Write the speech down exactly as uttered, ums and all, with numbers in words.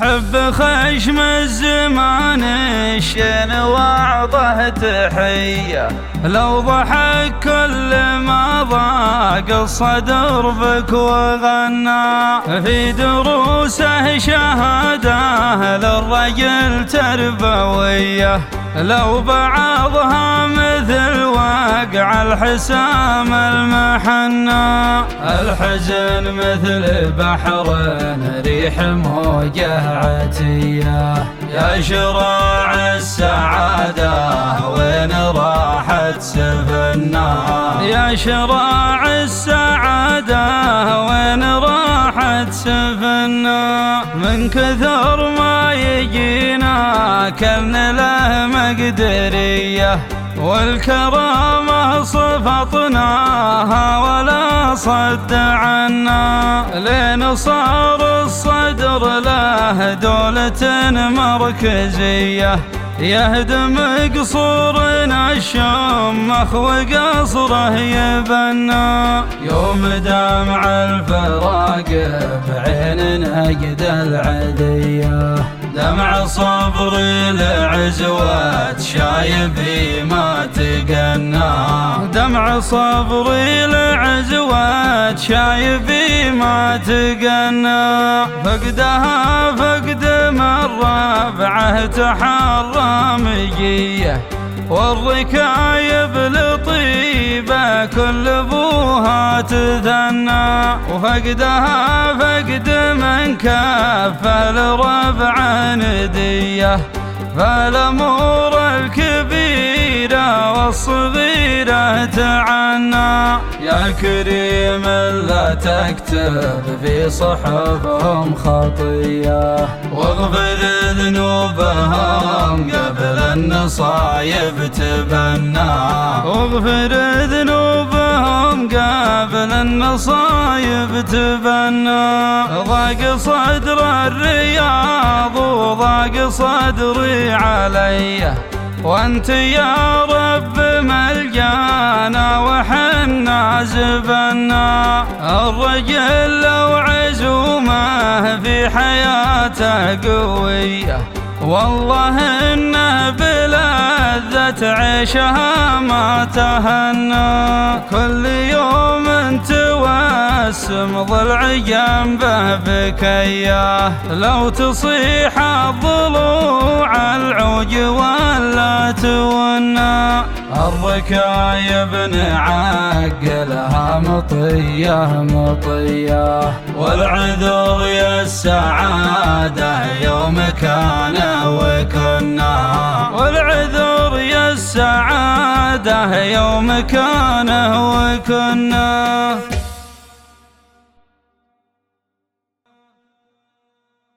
حب خشم الزمان الشين وعظه تحية، لو ضحك كل ما ضاق الصدر بك وغنى، في دروسه شهاده للرجل تربوية، لو بعضها مثل واقع الحسام المحنى، الحزن مثل بحر ريح موجه عتيه، يا شراع السعادة وين راحت سفنا، يا شراع السعادة وين راحت سفنا، من كثر ما يجينا كن له مقدرية، والكرامة صفطناها ولا صد عنا، لين صار الصدر له دولة مركزية، يهدم قصورنا الشمخ وقصره يبنى، يوم دمع الفراق بعين نجد العدية، دمع صبري لعزوات شايبي ما تقنى، دمع صبري لعزوات شايبي ما تقنى، فقدها فقد مرة بعهد حرامجية، والركايب لطيبة كل ابوها تثنى، وفقدها فقد من كفى لربع ندية، فالامور الكبيرة والصغيرة تعنى، يا كريم لا تكتب في صحفهم خطية، واغفر ذنوبهم قبل النصايب تبنى، واغفر ذنوبهم قبل النصايب تبنى، ضاق صدر الرياض وضاق صدري علي، وانت يا رب ملجانا وحنا زبنا، الرجل لو عزومه في حياته قوية، والله انه بلذة عيشها ما تهنى، كل يوم توسم ضلع جنبه بكيه، لو تصيح الضلوع العوج ولا تونا، الركايب نعقلها مطية مطية، والعذر يا السعادة يوم كان وكنا، والعذر يا السعادة يوم كان وكنا.